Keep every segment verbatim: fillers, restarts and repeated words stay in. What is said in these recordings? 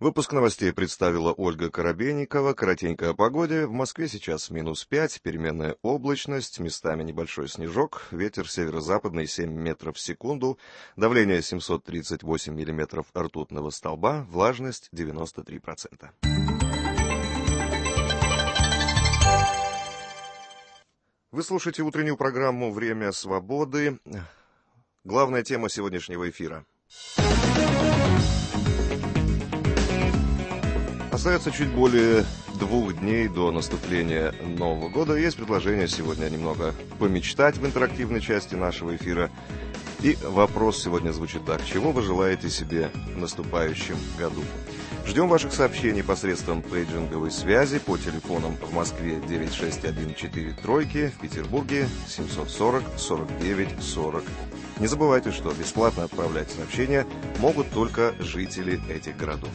Выпуск новостей представила Ольга Коробейникова. Коротенько о погоде. В Москве сейчас минус пять, переменная облачность, местами небольшой снежок, ветер северо-западный семь метров в секунду, давление семьсот тридцать восемь миллиметров ртутного столба, влажность девяносто три процента. Вы слушаете утреннюю программу «Время свободы». Главная тема сегодняшнего эфира. Остается чуть более двух дней до наступления Нового года. Есть предложение сегодня немного помечтать в интерактивной части нашего эфира. И вопрос сегодня звучит так. Чего вы желаете себе в наступающем году? Ждем ваших сообщений посредством пейджинговой связи по телефонам в Москве девять шесть один четыре тройки, в Петербурге семьсот сорок сорок девять сорок. Не забывайте, что бесплатно отправлять сообщения могут только жители этих городов.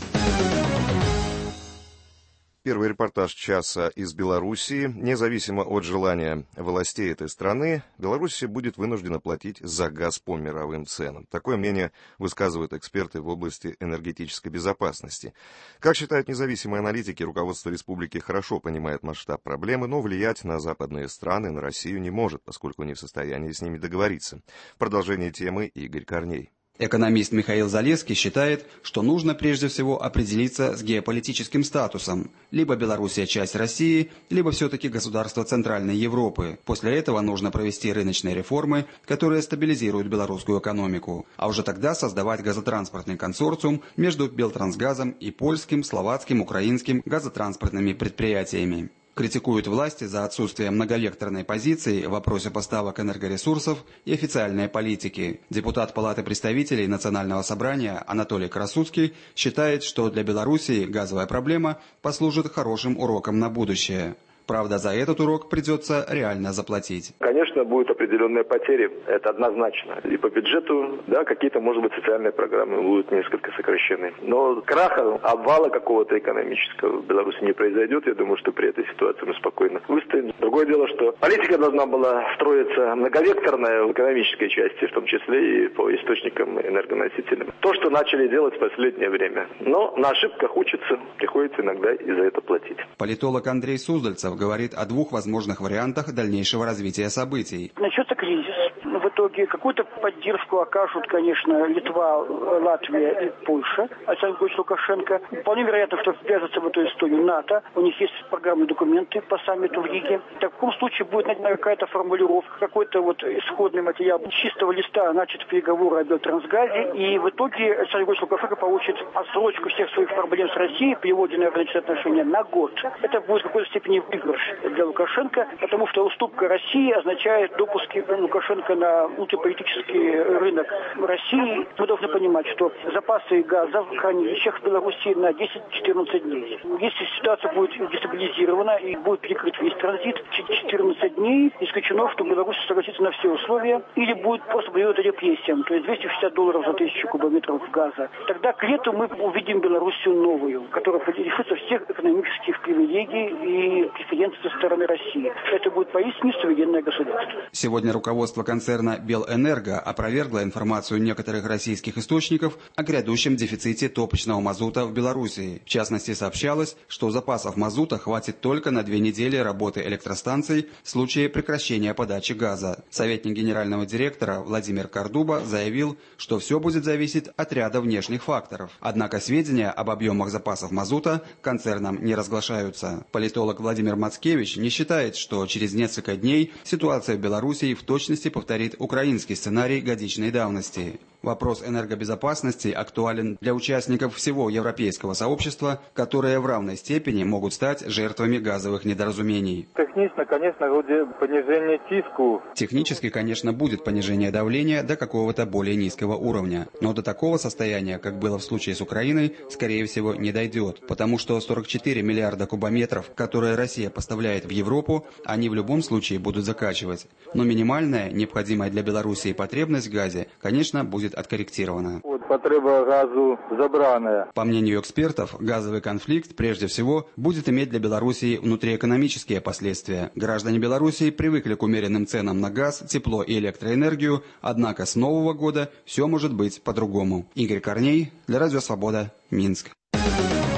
Первый репортаж часа из Белоруссии. Независимо от желания властей этой страны, Белоруссия будет вынуждена платить за газ по мировым ценам. Такое мнение высказывают эксперты в области энергетической безопасности. Как считают независимые аналитики, руководство республики хорошо понимает масштаб проблемы, но влиять на западные страны, на Россию не может, поскольку не в состоянии с ними договориться. В продолжении темы Игорь Корней. Экономист Михаил Залесский считает, что нужно прежде всего определиться с геополитическим статусом. Либо Белоруссия часть России, либо все-таки государство Центральной Европы. После этого нужно провести рыночные реформы, которые стабилизируют белорусскую экономику. А уже тогда создавать газотранспортный консорциум между Белтрансгазом и польским, словацким, украинским газотранспортными предприятиями. Критикуют власти за отсутствие многовекторной позиции в вопросе поставок энергоресурсов и официальной политики. Депутат Палаты представителей Национального собрания Анатолий Красуцкий считает, что для Белоруссии газовая проблема послужит хорошим уроком на будущее. Правда, за этот урок придется реально заплатить. Конечно, будут определенные потери, это однозначно. И по бюджету, да, какие-то, может быть, социальные программы будут несколько сокращены. Но краха, обвала какого-то экономического в Беларуси не произойдет. Я думаю, что при этой ситуации мы спокойно выстоим. Другое дело, что политика должна была строиться многовекторная в экономической части, в том числе и по источникам энергоносителям. То, что начали делать в последнее время. Но на ошибках учатся, приходится иногда и за это платить. Политолог Андрей Суздальцев говорит о двух возможных вариантах дальнейшего развития событий. Начнется кризис. В итоге какую-то поддержку окажут, конечно, Литва, Латвия и Польша. Александр Григорьевич Лукашенко. Вполне вероятно, что ввяжется в эту историю НАТО. У них есть программные документы по саммиту в Риге. В таком случае будет найдена какая-то формулировка, какой-то вот исходный материал с чистого листа, начат переговоры о Белтрансгазе. И в итоге Александр Григорьевич Лукашенко получит отсрочку всех своих проблем с Россией, переводенные в рыночные отношения, на год. Это будет в какой-то степени выигрыш для Лукашенко, потому что уступка России означает допуск Лукашенко на внутриполитический рынок России. Мы должны понимать, что запасы газа в хранилищах в Беларуси на десять-четырнадцать дней. Если ситуация будет дестабилизирована и будет перекрыт весь транзит, через четырнадцать дней исключено, что Беларусь согласится на все условия или будет просто приводить репрессиям, то есть двести шестьдесят долларов за тысячу кубометров газа. Тогда к лету мы увидим Белоруссию новую, которая лишится всех экономических привилегий и преференций со стороны России. Это будет поистине суверенное государство. Сегодня руководство концерна «Белэнерго» опровергло информацию некоторых российских источников о грядущем дефиците топочного мазута в Белоруссии. В частности, сообщалось, что запасов мазута хватит только на две недели работы электростанций в случае прекращения подачи газа. Советник генерального директора Владимир Кардуба заявил, что все будет зависеть от ряда внешних факторов. Однако сведения об объемах запасов мазута концерном не разглашаются. Политолог Владимир Мацкевич не считает, что через несколько дней ситуация в Белоруссии в точности повторит украинский сценарий годичной давности. Вопрос энергобезопасности актуален для участников всего европейского сообщества, которые в равной степени могут стать жертвами газовых недоразумений. Технично, конечно, будет понижение тиску. Технически, конечно, будет понижение давления до какого-то более низкого уровня. Но до такого состояния, как было в случае с Украиной, скорее всего, не дойдет. Потому что сорок четыре миллиарда кубометров, которые Россия поставляет в Европу, они в любом случае будут закачивать. Но минимальная, необходимая для Белоруссии потребность в газе, конечно, будет откорректирована. Вот потреба газу забранная. По мнению экспертов, газовый конфликт прежде всего будет иметь для Белоруссии внутриэкономические последствия. Граждане Белоруссии привыкли к умеренным ценам на газ, тепло и электроэнергию, однако с нового года все может быть по-другому. Игорь Корней, для Радио Свобода, Минск.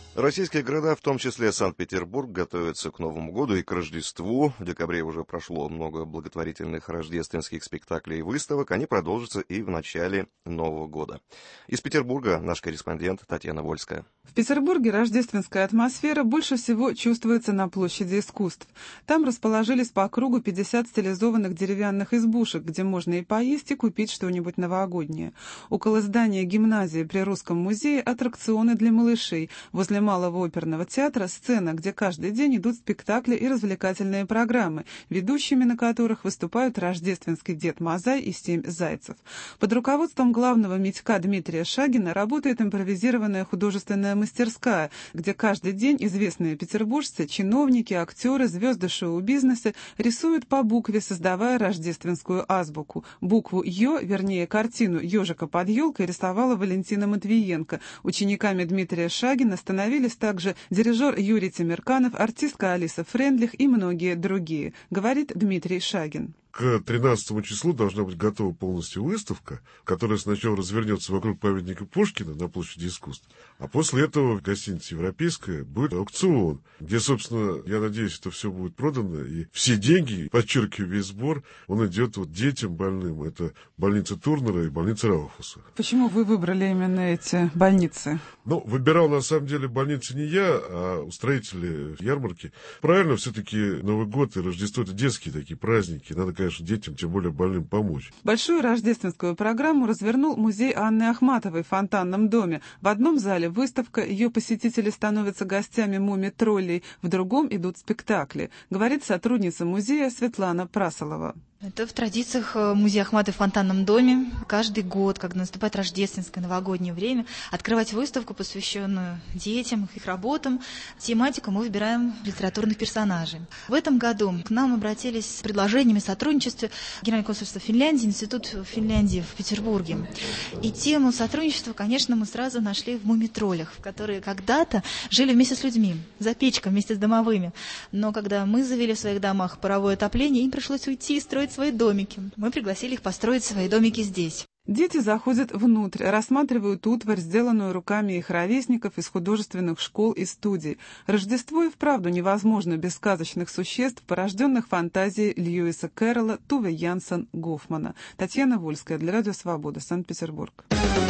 Российские города, в том числе Санкт-Петербург, готовятся к Новому году и к Рождеству. В декабре уже прошло много благотворительных рождественских спектаклей и выставок. Они продолжатся и в начале Нового года. Из Петербурга наш корреспондент Татьяна Вольская. В Петербурге рождественская атмосфера больше всего чувствуется на площади искусств. Там расположились по кругу пятьдесят стилизованных деревянных избушек, где можно и поесть, и купить что-нибудь новогоднее. Около здания гимназии при Русском музее аттракционы для малышей. Возле Малого оперного театра сцена, где каждый день идут спектакли и развлекательные программы, ведущими на которых выступают рождественский Дед Мазай и семь зайцев. Под руководством главного медька Дмитрия Шагина работает импровизированная художественная мастерская, где каждый день известные петербуржцы, чиновники, актеры, звезды шоу-бизнеса рисуют по букве, создавая рождественскую азбуку. Букву «Ё», вернее картину «Ежика под елкой» рисовала Валентина Матвиенко. Учениками Дмитрия Шагина становились также дирижер Юрий Темирканов, артистка Алиса Френдлих и многие другие, говорит Дмитрий Шагин. К тринадцатому числу должна быть готова полностью выставка, которая сначала развернется вокруг памятника Пушкина на площади искусств, а после этого в гостинице «Европейская» будет аукцион, где, собственно, я надеюсь, это все будет продано, и все деньги, подчеркиваю, весь сбор, он идет вот детям больным. Это больница Турнера и больница Рауфуса. Почему вы выбрали именно эти больницы? Ну, выбирал, на самом деле, больницы не я, а устроители ярмарки. Правильно, все-таки Новый год и Рождество — это детские такие праздники, надо, конечно, детям, тем более больным, помочь. Большую рождественскую программу развернул музей Анны Ахматовой в Фонтанном доме. В одном зале выставка, ее посетители становятся гостями муми-троллей, в другом идут спектакли, говорит сотрудница музея Светлана Прасолова. Это в традициях музея Ахматовой в Фонтанном доме. Каждый год, когда наступает рождественское новогоднее время, открывать выставку, посвященную детям, их работам. Тематику мы выбираем литературных персонажей. В этом году к нам обратились с предложениями сотрудничества Генеральное консульство Финляндии, Институт Финляндии в Петербурге. И тему сотрудничества, конечно, мы сразу нашли в муми-троллях, которые когда-то жили вместе с людьми, за печкой, вместе с домовыми. Но когда мы завели в своих домах паровое отопление, им пришлось уйти и строить свои домики. Мы пригласили их построить свои домики здесь. Дети заходят внутрь, рассматривают утварь, сделанную руками их ровесников из художественных школ и студий. Рождество и вправду невозможно без сказочных существ, порожденных фантазией Льюиса Кэрролла, Туве Янсен, Гофмана. Татьяна Вольская для Радио Свобода, Санкт-Петербург.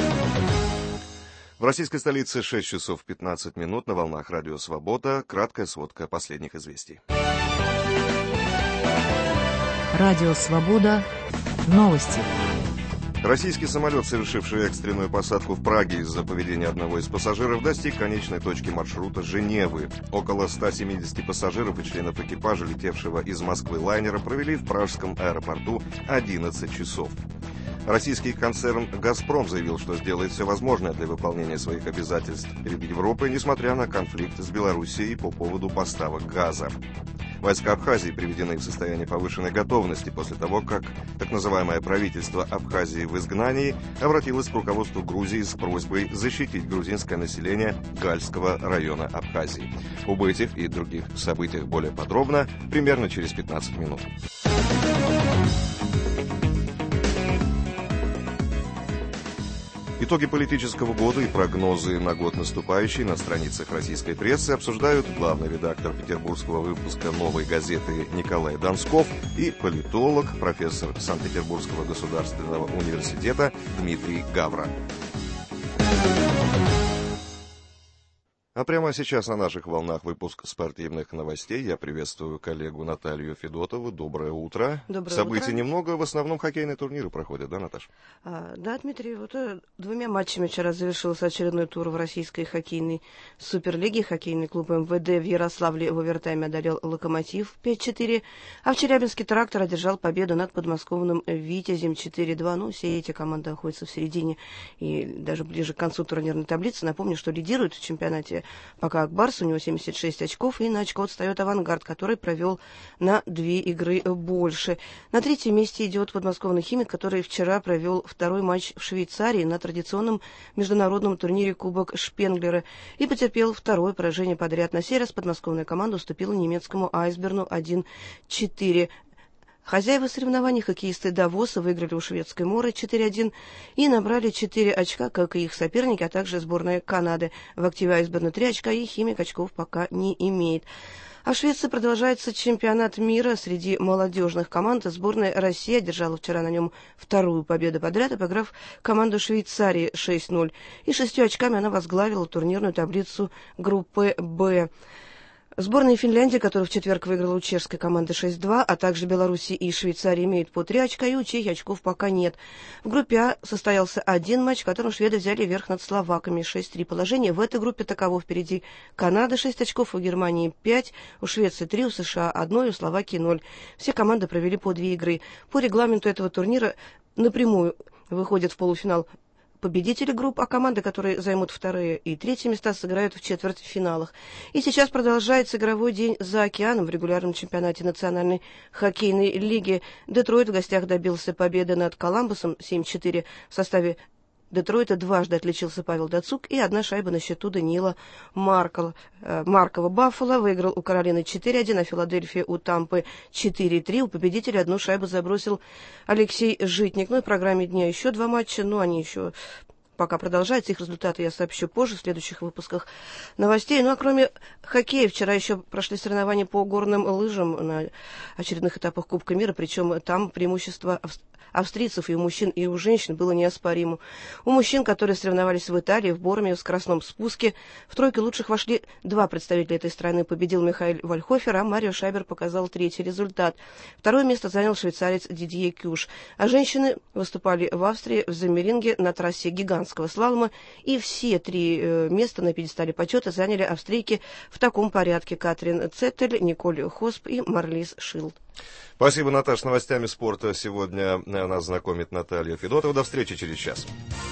В российской столице шесть часов пятнадцать минут на волнах Радио Свобода. Краткая сводка последних известий. Радио Свобода. Новости. Российский самолет, совершивший экстренную посадку в Праге из-за поведения одного из пассажиров, достиг конечной точки маршрута Женевы. Около ста семидесяти пассажиров и членов экипажа, летевшего из Москвы лайнера, провели в пражском аэропорту одиннадцать часов. Российский концерн «Газпром» заявил, что сделает все возможное для выполнения своих обязательств перед Европой, несмотря на конфликт с Белоруссией по поводу поставок газа. Войска Абхазии приведены в состояние повышенной готовности после того, как так называемое правительство Абхазии в изгнании обратилось к руководству Грузии с просьбой защитить грузинское население Гальского района Абхазии. Об этих и других событиях более подробно примерно через пятнадцать минут. Итоги политического года и прогнозы на год наступающий на страницах российской прессы обсуждают главный редактор петербургского выпуска «Новой газеты» Николай Донсков и политолог, профессор Санкт-Петербургского государственного университета Дмитрий Гавра. А прямо сейчас на наших волнах выпуск спортивных новостей. Я приветствую коллегу Наталью Федотову. Доброе утро. Доброе Событий утро. немного, в основном хоккейные турниры проходят, да, Наташа? А, да, Дмитрий, вот э, двумя матчами вчера завершился очередной тур в российской хоккейной суперлиге. Хоккейный клуб МВД в Ярославле в овертайме одолел «Локомотив» пять-четыре, а в Челябинске «Трактор» одержал победу над подмосковным «Витязем» четыре-два. Ну, все эти команды находятся в середине и даже ближе к концу турнирной таблицы. Напомню, что лидирует в чемпионате пока Акбарс, у него семьдесят шесть очков, и на очко отстает «Авангард», который провел на две игры больше. На третьем месте идет подмосковный «Химик», который вчера провел второй матч в Швейцарии на традиционном международном турнире Кубок Шпенглера и потерпел второе поражение подряд. На сей раз подмосковная команда уступила немецкому «Айсберну» один-четыре. Хозяева соревнований, хоккеисты Давоса, выиграли у шведской Моры четыре один и набрали четыре очка, как и их соперники, а также сборная Канады. В активе Айсберна три очка, и Химик очков пока не имеет. А в Швеции продолжается чемпионат мира среди молодежных команд. Сборная России одержала вчера на нем вторую победу подряд, обыграв команду Швейцарии шесть ноль. И шестью очками она возглавила турнирную таблицу группы «Б». Сборная Финляндии, которая в четверг выиграла у чешской команды шесть два, а также Беларуси и Швейцарии имеют по три очка, и у Чехии очков пока нет. В группе А состоялся один матч, в котором шведы взяли верх над словаками шесть три. Положение в этой группе таково: впереди Канада шесть очков, у Германии пять, у Швеции три, у США один, у Словакии ноль. Все команды провели по две игры. По регламенту этого турнира напрямую выходят в полуфинал победители групп, а команды, которые займут вторые и третьи места, сыграют в четвертьфиналах. И сейчас продолжается игровой день за океаном в регулярном чемпионате Национальной хоккейной лиги. Детройт в гостях добился победы над Коламбусом семь четыре. В составе Детройта дважды отличился Павел Дацук, и одна шайба на счету Даниила Маркова. Маркова. Баффало выиграл у Каролины четыре один, а Филадельфия у Тампы четыре три. У победителя одну шайбу забросил Алексей Житник. Ну и в программе дня еще два матча, но они еще пока продолжаются. Их результаты я сообщу позже, в следующих выпусках новостей. Ну а кроме хоккея, вчера еще прошли соревнования по горным лыжам на очередных этапах Кубка мира, причем там преимущество австрийцев и у мужчин, и у женщин было неоспоримо. У мужчин, которые соревновались в Италии, в Борме, в скоростном спуске, в тройку лучших вошли два представителя этой страны. Победил Михаил Вальхофер, а Марио Шайбер показал третий результат. Второе место занял швейцарец Дидье Кюш. А женщины выступали в Австрии в Заммеринге на трассе гигантского слалома, и все три э, места на пьедестале почета заняли австрийки в таком порядке: Катрин Цеттель, Николь Хосп и Марлис Шилд. Спасибо, Наташа. С новостями спорта сегодня нас знакомит Наталья Федотова. До встречи через час.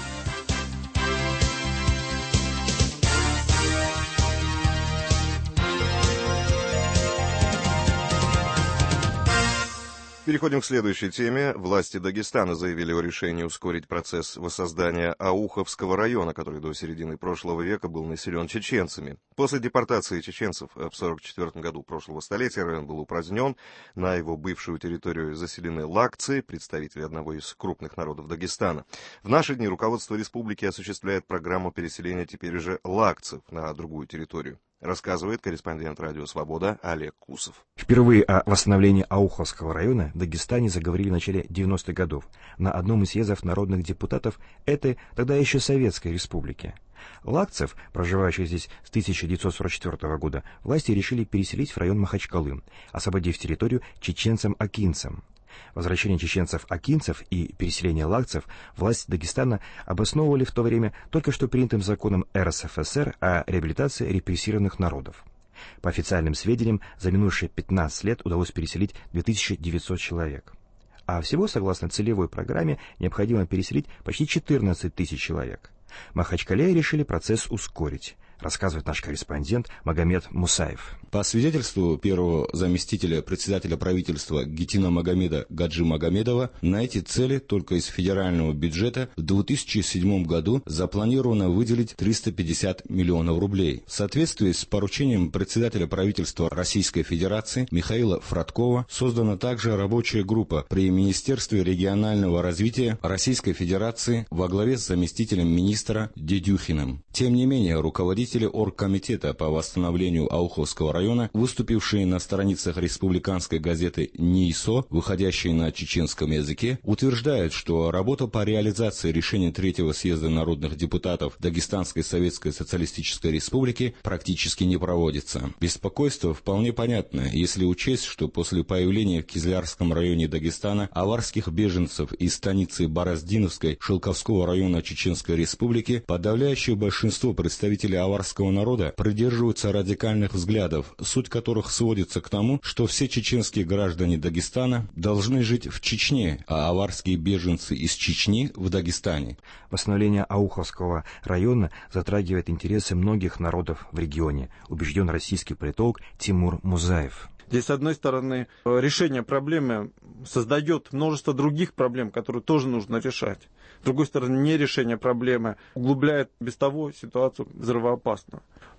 Переходим к следующей теме. Власти Дагестана заявили о решении ускорить процесс воссоздания Ауховского района, который до середины прошлого века был населен чеченцами. После депортации чеченцев в сорок четвёртом году прошлого столетия район был упразднен. На его бывшую территорию заселены лакцы, представители одного из крупных народов Дагестана. В наши дни руководство республики осуществляет программу переселения теперь уже лакцев на другую территорию. Рассказывает корреспондент «Радио Свобода» Олег Кусов. Впервые о восстановлении Ауховского района в Дагестане заговорили в начале девяностых годов на одном из съездов народных депутатов этой тогда еще Советской Республики. Лакцев, проживающих здесь с тысяча девятьсот сорок четвёртого года, власти решили переселить в район Махачкалы, освободив территорию чеченцам-акинцам. Возвращение чеченцев-акинцев и переселение лакцев власти Дагестана обосновывали в то время только что принятым законом эр эс эф эс эр о реабилитации репрессированных народов. По официальным сведениям, за минувшие пятнадцать лет удалось переселить две тысячи девятьсот человек. А всего, согласно целевой программе, необходимо переселить почти четырнадцать тысяч человек. В Махачкале решили процесс ускорить, рассказывает наш корреспондент Магомед Мусаев. По свидетельству первого заместителя председателя правительства Гетина Магомеда Гаджи Магомедова, на эти цели только из федерального бюджета в две тысячи седьмом году запланировано выделить триста пятьдесят миллионов рублей. В соответствии с поручением председателя правительства Российской Федерации Михаила Фродкова создана также рабочая группа при Министерстве регионального развития Российской Федерации во главе с заместителем министра Дедюхиным. Тем не менее, руководители оргкомитета по восстановлению Ауховского района, выступившие на страницах республиканской газеты НИИСО, выходящей на чеченском языке, утверждают, что работа по реализации решения Третьего съезда народных депутатов Дагестанской Советской Социалистической Республики практически не проводится. Беспокойство вполне понятно, если учесть, что после появления в Кизлярском районе Дагестана аварских беженцев из станицы Бороздиновской Шелковского района Чеченской Республики подавляющее большинство представителей аварского народа придерживаются радикальных взглядов, суть которых сводится к тому, что все чеченские граждане Дагестана должны жить в Чечне, а аварские беженцы из Чечни в Дагестане. Восстановление Ауховского района затрагивает интересы многих народов в регионе, убежден российский политолог Тимур Музаев. Здесь, с одной стороны, решение проблемы создает множество других проблем, которые тоже нужно решать. С другой стороны, нерешение проблемы углубляет без того ситуацию взрывоопасную.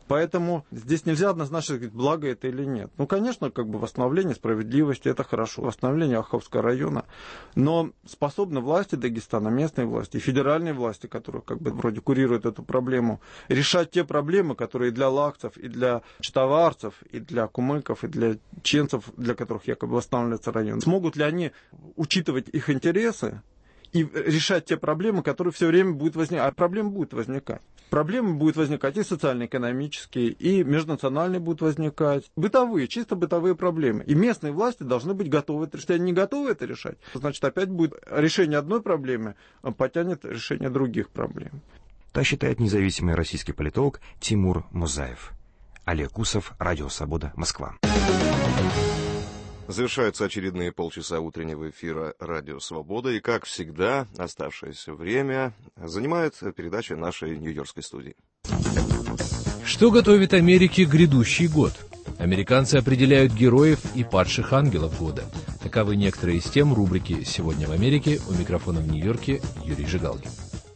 Поэтому здесь нельзя однозначно говорить, благо это или нет. Ну, конечно, как бы восстановление справедливости, это хорошо, восстановление Аховского района, но способны власти Дагестана, местные власти, федеральные власти, которые как бы вроде курируют эту проблему, решать те проблемы, которые для лакцев, и для читоварцев, и для кумыков, и для ченцев, для которых якобы восстанавливается район. Смогут ли они учитывать их интересы и решать те проблемы, которые все время будут возникать? А проблемы будут возникать. Проблемы будут возникать и социально-экономические, и межнациональные будут возникать. Бытовые, чисто бытовые проблемы. И местные власти должны быть готовы это решать. Если они не готовы это решать, значит опять будет решение одной проблемы, потянет решение других проблем. Так считает независимый российский политолог Тимур Музаев. Олег Кусов, Радио Свобода, Москва. Завершаются очередные полчаса утреннего эфира «Радио Свобода». И, как всегда, оставшееся время занимает передача нашей нью-йоркской студии. Что готовит Америке грядущий год? Американцы определяют героев и падших ангелов года. Таковы некоторые из тем рубрики «Сегодня в Америке». У микрофона в Нью-Йорке Юрий Жигалкин.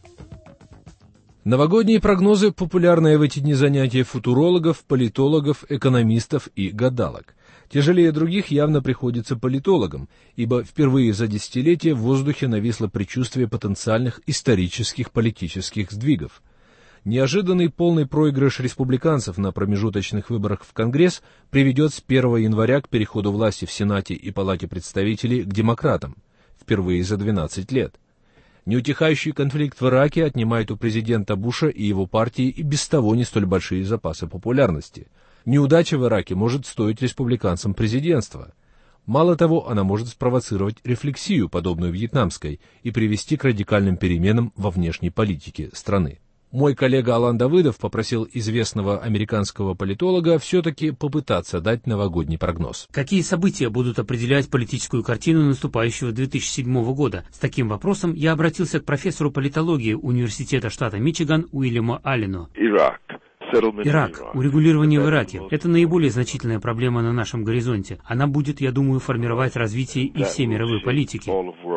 Новогодние прогнозы – популярное в эти дни занятие футурологов, политологов, экономистов и гадалок. Тяжелее других явно приходится политологам, ибо впервые за десятилетие в воздухе нависло предчувствие потенциальных исторических политических сдвигов. Неожиданный полный проигрыш республиканцев на промежуточных выборах в Конгресс приведет с первого января к переходу власти в Сенате и Палате представителей к демократам, впервые за двенадцать лет. Неутихающий конфликт в Ираке отнимает у президента Буша и его партии и без того не столь большие запасы популярности. Неудача в Ираке может стоить республиканцам президентства. Мало того, она может спровоцировать рефлексию, подобную вьетнамской, и привести к радикальным переменам во внешней политике страны. Мой коллега Алан Давыдов попросил известного американского политолога все-таки попытаться дать новогодний прогноз. Какие события будут определять политическую картину наступающего две тысячи седьмого года? С таким вопросом я обратился к профессору политологии Университета штата Мичиган Уильяму Аллену. Ирак. Ирак. Урегулирование в Ираке. Это наиболее значительная проблема на нашем горизонте. Она будет, я думаю, формировать развитие и всей мировой политики.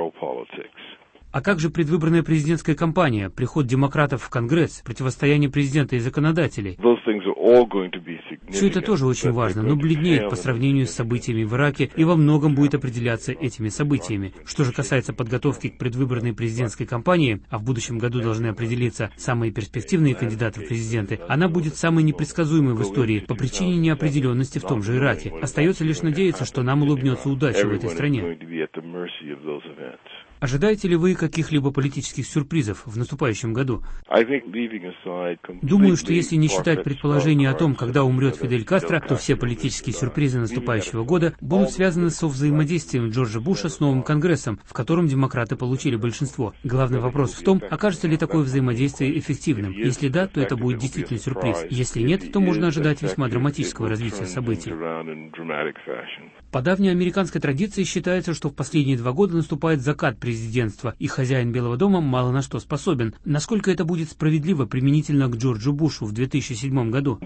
А как же предвыборная президентская кампания, приход демократов в Конгресс, противостояние президента и законодателей? Все это тоже очень важно, но бледнеет по сравнению с событиями в Ираке и во многом будет определяться этими событиями. Что же касается подготовки к предвыборной президентской кампании, а в будущем году должны определиться самые перспективные кандидаты в президенты, она будет самой непредсказуемой в истории по причине неопределенности в том же Ираке. Остается лишь надеяться, что нам улыбнется удача в этой стране. Ожидаете ли вы каких-либо политических сюрпризов в наступающем году? Думаю, что если не считать предположение о том, когда умрет Фидель Кастро, то все политические сюрпризы наступающего года будут связаны со взаимодействием Джорджа Буша с новым Конгрессом, в котором демократы получили большинство. Главный вопрос в том, окажется ли такое взаимодействие эффективным. Если да, то это будет действительно сюрприз. Если нет, то можно ожидать весьма драматического развития событий. По давней американской традиции считается, что в последние два года наступает закат президентства, и хозяин Белого дома мало на что способен. Насколько это будет справедливо применительно к Джорджу Бушу в две тысячи седьмом году?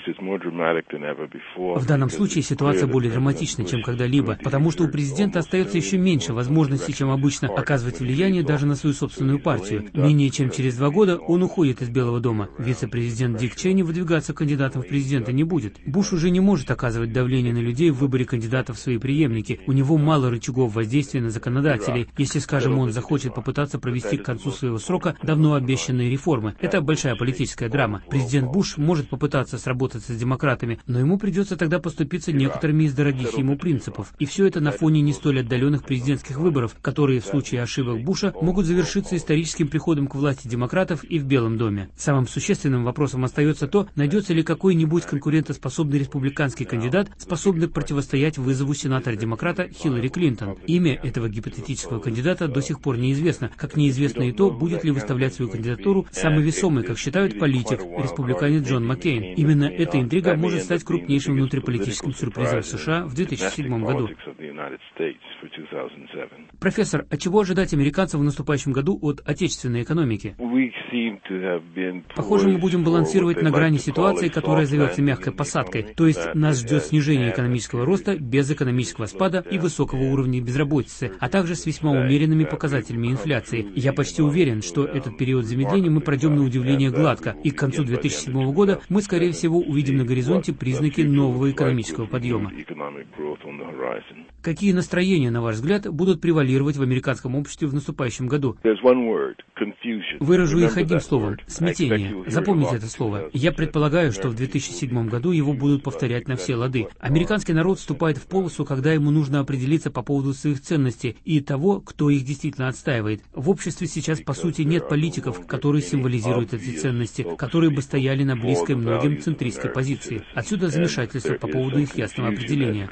В данном случае ситуация более драматична, чем когда-либо, потому что у президента остается еще меньше возможностей, чем обычно, оказывать влияние даже на свою собственную партию. Менее чем через два года он уходит из Белого дома. Вице-президент Дик Чейни выдвигаться кандидатом в президенты не будет. Буш уже не может оказывать давление на людей в выборе кандидата в свои преемники. У него мало рычагов воздействия на законодателей. Если, скажем, он захочет попытаться провести к концу своего срока давно обещанные реформы. Это большая политическая драма. Президент Буш может попытаться сработаться с демократами, но ему придется тогда поступиться некоторыми из дорогих ему принципов. И все это на фоне не столь отдаленных президентских выборов, которые в случае ошибок Буша могут завершиться историческим приходом к власти демократов и в Белом доме. Самым существенным вопросом остается то, найдется ли какой-нибудь конкурентоспособный республиканский кандидат, способный противостоять вызову сенатора-демократа Хиллари Клинтон. Имя этого гипотетического кандидата до сих пор неизвестно, как неизвестно и то, будет ли выставлять свою кандидатуру самый весомый, как считают, политик, республиканец Джон Маккейн. Именно эта интрига может стать крупнейшим внутриполитическим сюрпризом в США в две тысячи седьмом году. Профессор, а чего ожидать американцам в наступающем году от отечественной экономики? Похоже, мы будем балансировать на грани ситуации, которая зовется мягкой посадкой, то есть нас ждет снижение экономического роста без экономического спада и высокого уровня безработицы, а также с весьма умеренными показателями инфляции. Я почти уверен, что этот период замедления мы пройдем на удивление гладко, и к концу две тысячи седьмого года мы, скорее всего, увидим на горизонте признаки нового экономического подъема. Какие настроения, на ваш взгляд, будут превалировать в американском обществе в наступающем году? Выражу их одним словом – смятение. Запомните это слово. Я предполагаю, что в две тысячи седьмом году его будут повторять на все лады. Американский народ вступает в полосу, когда ему нужно определиться по поводу своих ценностей и того, кто их действительно отстаивает. В обществе сейчас, по сути, нет политиков, которые символизируют эти ценности, которые бы стояли на близкой многим центристской позиции. Отсюда замешательство по поводу их ясного определения.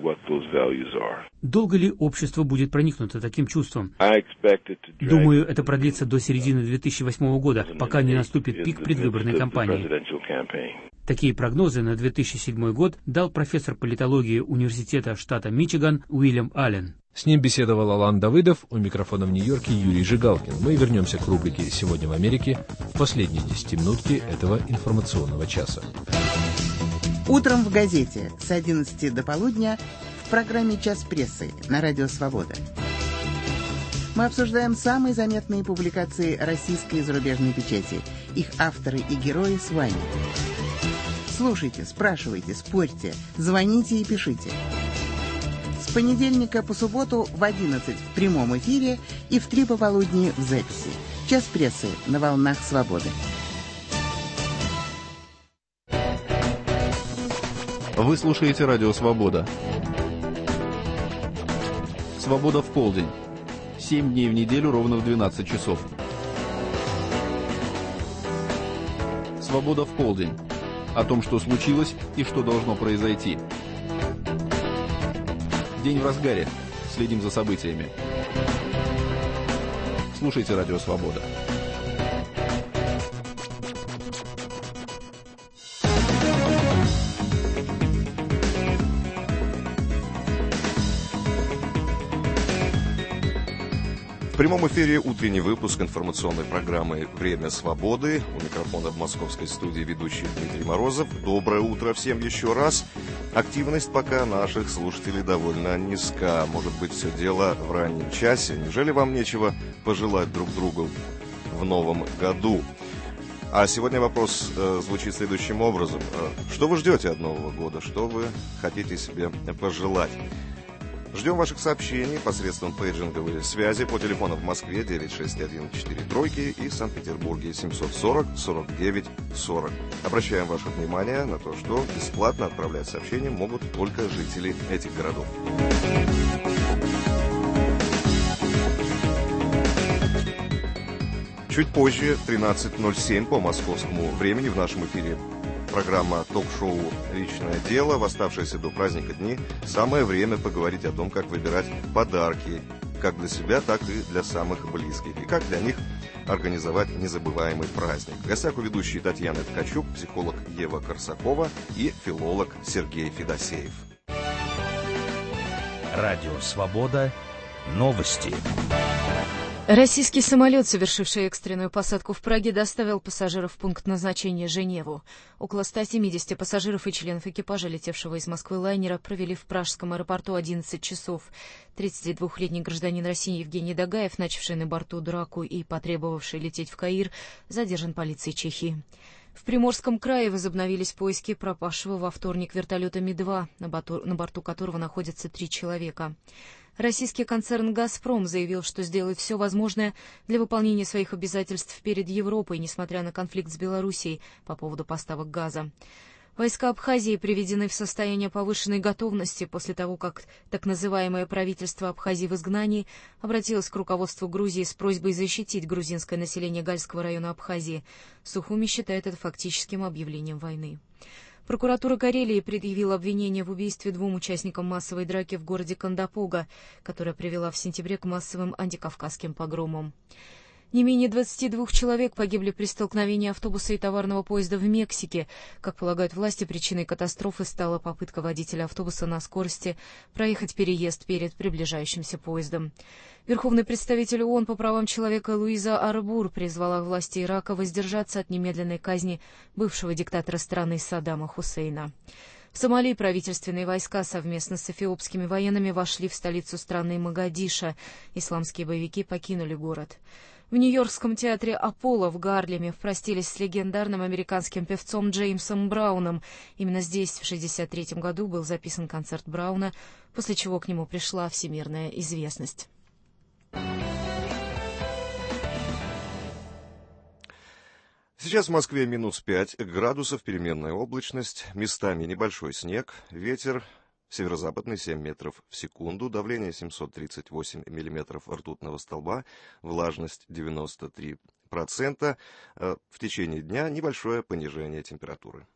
Долго ли общество будет проникнуто таким чувством? Думаю, это продлится до середины две тысячи восьмого года, пока не наступит пик предвыборной кампании. Такие прогнозы на две тысячи седьмой год дал профессор политологии Университета штата Мичиган Уильям Аллен. С ним беседовал Алан Давыдов, у микрофона в Нью-Йорке Юрий Жигалкин. Мы вернемся к рубрике «Сегодня в Америке» в последние десятиминутки этого информационного часа. Утром в газете с одиннадцати до полудня в программе «Час прессы» на Радио Свобода. Мы обсуждаем самые заметные публикации российской и зарубежной печати. Их авторы и герои с вами. Слушайте, спрашивайте, спорьте, звоните и пишите. С понедельника по субботу в одиннадцать в прямом эфире и в три пополудни в записи. «Час прессы» на волнах Свободы. Вы слушаете Радио Свобода. Свобода в полдень. Семь дней в неделю ровно в двенадцать часов. Свобода в полдень. О том, что случилось и что должно произойти. День в разгаре. Следим за событиями. Слушайте Радио Свобода. В прямом эфире утренний выпуск информационной программы «Время свободы». У микрофона в московской студии ведущий Дмитрий Морозов. Доброе утро всем еще раз. Активность пока наших слушателей довольно низка. Может быть, все дело в раннем часе. Неужели вам нечего пожелать друг другу в новом году? А сегодня вопрос э, звучит следующим образом. Что вы ждете от Нового года? Что вы хотите себе пожелать? Ждем ваших сообщений посредством пейджинговой связи по телефону в Москве девять шесть один четыре тройки и в Санкт-Петербурге семьсот сорок сорок девять сорок. Обращаем ваше внимание на то, что бесплатно отправлять сообщения могут только жители этих городов. Чуть позже, в тринадцать ноль семь по московскому времени, в нашем эфире программа ток-шоу «Личное дело». В оставшиеся до праздника дни самое время поговорить о том, как выбирать подарки, как для себя, так и для самых близких, и как для них организовать незабываемый праздник. В гостях у ведущей Татьяны Ткачук, психолог Ева Корсакова и филолог Сергей Федосеев. Радио «Свобода». Новости. Российский самолет, совершивший экстренную посадку в Праге, доставил пассажиров в пункт назначения Женеву. Около ста семидесяти пассажиров и членов экипажа, летевшего из Москвы лайнера, провели в пражском аэропорту одиннадцать часов. тридцатидвухлетний гражданин России Евгений Дагаев, начавший на борту драку и потребовавший лететь в Каир, задержан полицией Чехии. В Приморском крае возобновились поиски пропавшего во вторник вертолета Ми два, на борту, на борту которого находятся три человека. Российский концерн «Газпром» заявил, что сделает все возможное для выполнения своих обязательств перед Европой, несмотря на конфликт с Белоруссией по поводу поставок газа. Войска Абхазии приведены в состояние повышенной готовности после того, как так называемое правительство Абхазии в изгнании обратилось к руководству Грузии с просьбой защитить грузинское население Гальского района Абхазии. Сухуми считает это фактическим объявлением войны. Прокуратура Карелии предъявила обвинение в убийстве двум участникам массовой драки в городе Кандапога, которая привела в сентябре к массовым антикавказским погромам. Не менее двадцати двух человек погибли при столкновении автобуса и товарного поезда в Мексике. Как полагают власти, причиной катастрофы стала попытка водителя автобуса на скорости проехать переезд перед приближающимся поездом. Верховный представитель ООН по правам человека Луиза Арбур призвала власти Ирака воздержаться от немедленной казни бывшего диктатора страны Саддама Хусейна. В Сомали правительственные войска совместно с эфиопскими военными вошли в столицу страны Могадишо. Исламские боевики покинули город. В Нью-Йоркском театре Аполло в Гарлеме простились с легендарным американским певцом Джеймсом Брауном. Именно здесь в шестьдесят третьем году был записан концерт Брауна, после чего к нему пришла всемирная известность. Сейчас в Москве минус пять градусов, переменная облачность, местами небольшой снег, ветер северо-западный семь метров в секунду, давление семьсот тридцать восемь миллиметров ртутного столба, влажность девяносто три процента. В течение дня небольшое понижение температуры.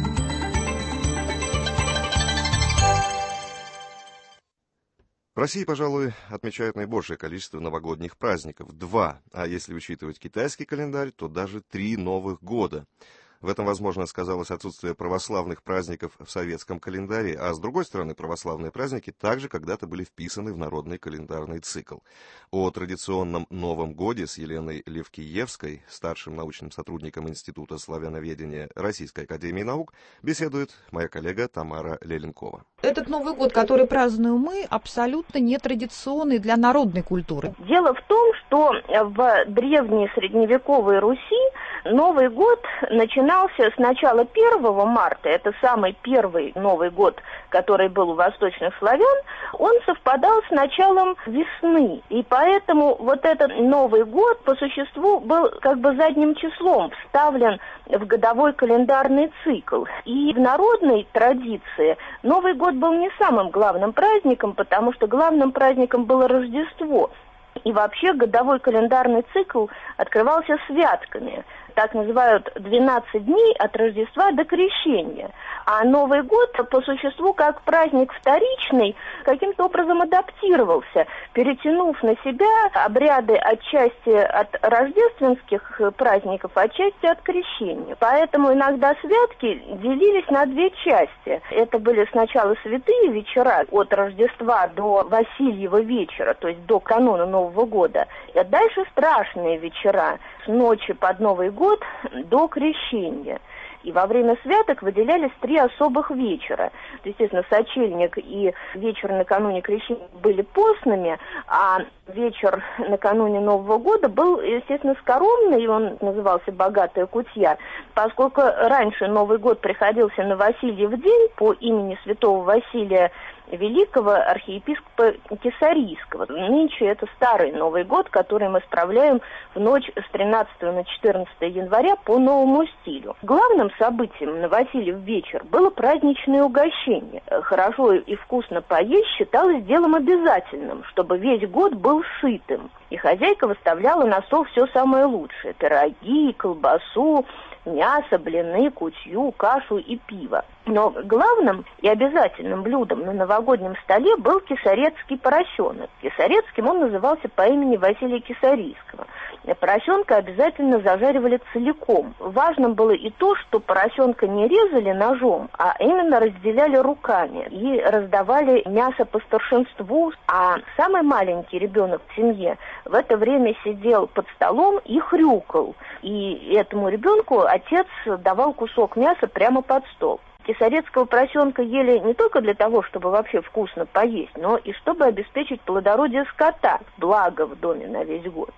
В России, пожалуй, отмечают наибольшее количество новогодних праздников. Два, а если учитывать китайский календарь, то даже три новых года. В этом, возможно, сказалось отсутствие православных праздников в советском календаре, а с другой стороны, православные праздники также когда-то были вписаны в народный календарный цикл. О традиционном Новом годе с Еленой Левкиевской, старшим научным сотрудником Института славяноведения Российской академии наук, беседует моя коллега Тамара Леленкова. Этот Новый год, который празднуем мы, абсолютно нетрадиционный для народной культуры. Дело в том, что в древней средневековой Руси Новый год начинался с начала первого марта, это самый первый Новый год, который был у восточных славян, он совпадал с началом весны. И поэтому вот этот Новый год по существу был как бы задним числом вставлен в годовой календарный цикл. И в народной традиции Новый год был не самым главным праздником, потому что главным праздником было Рождество. И вообще годовой календарный цикл открывался святками. Так называют двенадцать дней от Рождества до Крещения. А Новый год, по существу, как праздник вторичный, каким-то образом адаптировался, перетянув на себя обряды отчасти от рождественских праздников, отчасти от Крещения. Поэтому иногда святки делились на две части. Это были сначала святые вечера от Рождества до Васильева вечера, то есть до кануна Нового года. А дальше страшные вечера с ночи под Новый год до Крещения. И во время святок выделялись три особых вечера. Естественно, сочельник и вечер накануне Крещения были постными, а вечер накануне Нового года был, естественно, скоромный, и он назывался «Богатая кутья», поскольку раньше Новый год приходился на Васильев день по имени святого Василия Великого, архиепископа Кесарийского. Нынче это старый Новый год, который мы справляем в ночь с тринадцатого на четырнадцатое января по новому стилю. Главным событием на Васильев вечер было праздничное угощение. Хорошо и вкусно поесть считалось делом обязательным, чтобы весь год был сытым. И хозяйка выставляла на стол все самое лучшее: пироги, колбасу, мясо, блины, кутью, кашу и пиво. Но главным и обязательным блюдом на новогоднем столе был кесарецкий поросенок. Кесарецким он назывался по имени Василия Кесарийского. Поросенка обязательно зажаривали целиком. Важным было и то, что поросенка не резали ножом, а именно разделяли руками и раздавали мясо по старшинству. А самый маленький ребенок в семье в это время сидел под столом и хрюкал. И этому ребенку отец давал кусок мяса прямо под стол. Кесарецкого поросенка ели не только для того, чтобы вообще вкусно поесть, но и чтобы обеспечить плодородие скота, благо в доме на весь год.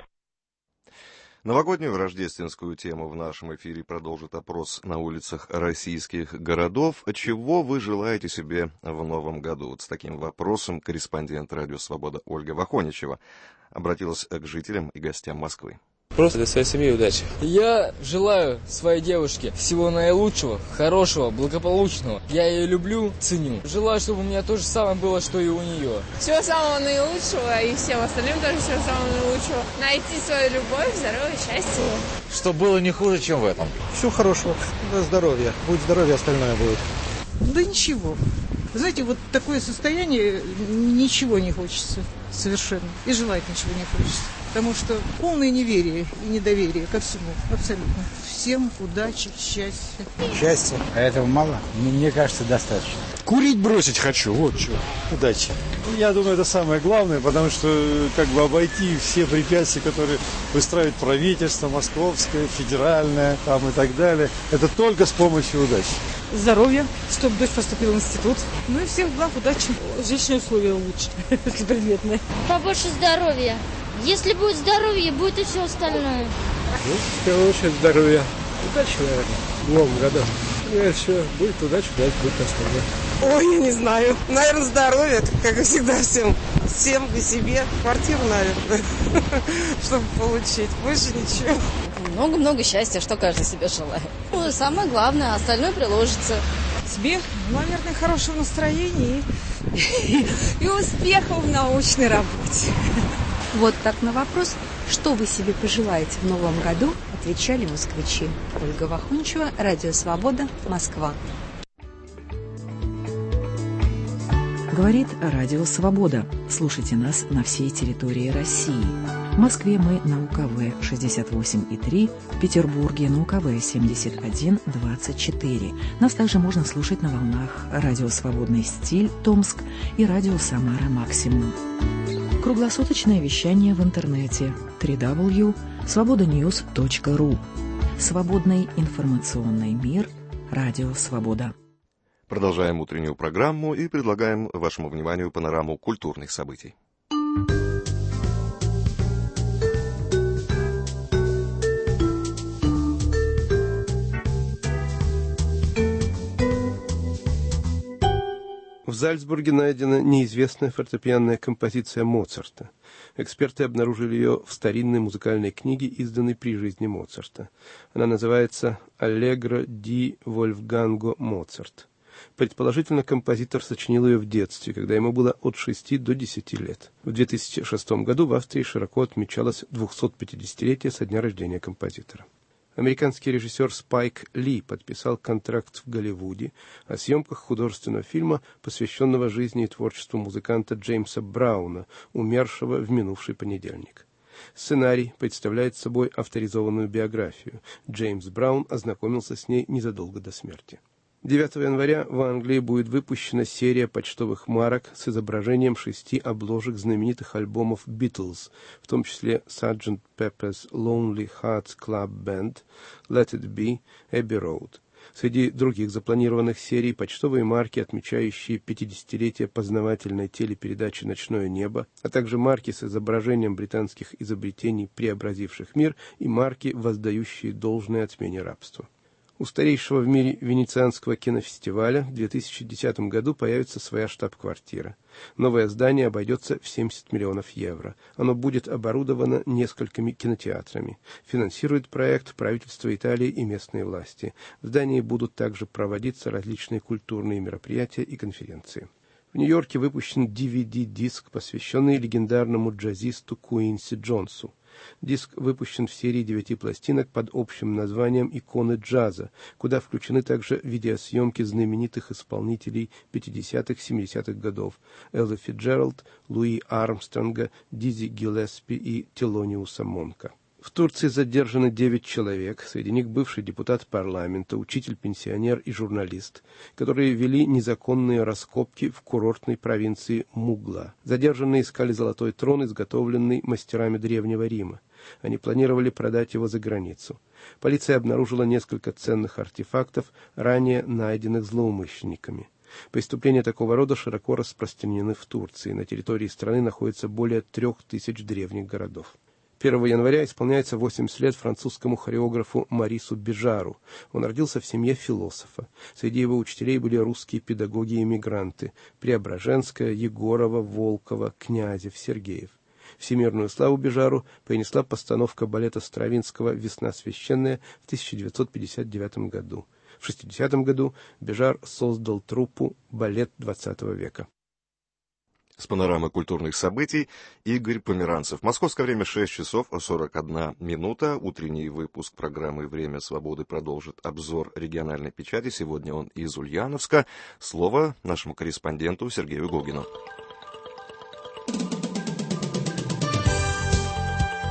Новогоднюю рождественскую тему в нашем эфире продолжит опрос на улицах российских городов. Чего вы желаете себе в новом году? Вот с таким вопросом корреспондент «Радио Свобода» Ольга Вахоничева обратилась к жителям и гостям Москвы. Просто для своей семьи удачи. Я желаю своей девушке всего наилучшего, хорошего, благополучного. Я ее люблю, ценю. Желаю, чтобы у меня то же самое было, что и у нее. Всего самого наилучшего, и всем остальным тоже всего самого наилучшего. Найти свою любовь, здоровье, счастье. Чтобы было не хуже, чем в этом. Всего хорошего, да, здоровья. Будет здоровье, остальное будет. Да ничего. Знаете, вот такое состояние, ничего не хочется совершенно. И желать ничего не хочется. потому что полное неверие и недоверие ко всему, абсолютно. Всем удачи, счастья. Счастья, а этого мало? Мне кажется, достаточно. Курить бросить хочу, вот что. Удачи. Я думаю, это самое главное, потому что как бы обойти все препятствия, которые выстраивает правительство московское, федеральное там и так далее, это только с помощью удачи. Здоровья, чтобы дочь поступила в институт. Ну и всех благ, удачи. Жилищные условия лучше, если предметные. Побольше здоровья. Если будет здоровье, будет и все остальное. Ну, в первую очередь здоровья. Удачи, наверное, в новом году. Ну и все, будет удача, удача будет остальное. Ой, я не знаю. Наверное, здоровье, как и всегда всем. Всем и себе. Квартиру, наверное, чтобы получить. Больше ничего. Много-много счастья, что каждый себе желает. Ну, самое главное, остальное приложится. Себе, наверное, хорошего настроения и, и успехов в научной работе. Вот так на вопрос, что вы себе пожелаете в новом году, отвечали москвичи. Ольга Вахунчева, Радио Свобода, Москва. Говорит Радио Свобода. Слушайте нас на всей территории России. В Москве мы на У К В шестьдесят восемь и три, в Петербурге на У К В семьдесят один двадцать четыре. Нас также можно слушать на волнах Радио Свободный стиль Томск и Радио Самара Максимум. Круглосуточное вещание в интернете дабл ю дабл ю дабл ю точка свобода ньюс точка ру. Свободный информационный мир. Радио Свобода. Продолжаем утреннюю программу и предлагаем вашему вниманию панораму культурных событий. В Зальцбурге найдена неизвестная фортепианная композиция Моцарта. Эксперты обнаружили ее в старинной музыкальной книге, изданной при жизни Моцарта. Она называется «Аллегро ди Вольфганго Моцарт». Предположительно, композитор сочинил ее в детстве, когда ему было от шести до десяти лет. В две тысячи шестом году в Австрии широко отмечалось двухсотпятидесятилетие со дня рождения композитора. Американский режиссер Спайк Ли подписал контракт в Голливуде о съемках художественного фильма, посвященного жизни и творчеству музыканта Джеймса Брауна, умершего в минувший понедельник. Сценарий представляет собой авторизованную биографию. Джеймс Браун ознакомился с ней незадолго до смерти. девятого января в Англии будет выпущена серия почтовых марок с изображением шести обложек знаменитых альбомов «Битлз», в том числе «Sergeant Pepper's Lonely Hearts Club Band», «Let It Be», «Abbey Road». Среди других запланированных серий почтовые марки, отмечающие пятидесятилетие познавательной телепередачи «Ночное небо», а также марки с изображением британских изобретений, преобразивших мир, и марки, воздающие должное отмене рабства. У старейшего в мире венецианского кинофестиваля в две тысячи десятом году появится своя штаб-квартира. Новое здание обойдется в семьдесят миллионов евро. Оно будет оборудовано несколькими кинотеатрами. Финансирует проект правительство Италии и местные власти. В здании будут также проводиться различные культурные мероприятия и конференции. В Нью-Йорке выпущен ди ви ди-диск, посвященный легендарному джазисту Куинси Джонсу. Диск выпущен в серии девяти пластинок под общим названием «Иконы джаза», куда включены также видеосъемки знаменитых исполнителей пятидесятых-семидесятых годов Эллы Фицджеральд, Луи Армстронга, Дизи Гиллеспи и Телониуса Монка. В Турции задержаны девять человек, среди них бывший депутат парламента, учитель-пенсионер и журналист, которые вели незаконные раскопки в курортной провинции Мугла. Задержанные искали золотой трон, изготовленный мастерами Древнего Рима. Они планировали продать его за границу. Полиция обнаружила несколько ценных артефактов, ранее найденных злоумышленниками. Преступления такого рода широко распространены в Турции. На территории страны находится более трех тысяч древних городов. первого января исполняется восемьдесят лет французскому хореографу Марису Бежару. Он родился в семье философа. Среди его учителей были русские педагоги и эмигранты – Преображенская, Егорова, Волкова, Князев, Сергеев. Всемирную славу Бежару принесла постановка балета Стравинского «Весна священная» в тысяча девятьсот пятьдесят девятом году. В шестидесятом году Бежар создал труппу «Балет двадцатого века». С панорамы культурных событий Игорь Померанцев. Московское время шесть часов сорок одна минута. Утренний выпуск программы «Время свободы» продолжит обзор региональной печати. Сегодня он из Ульяновска. Слово нашему корреспонденту Сергею Гогину.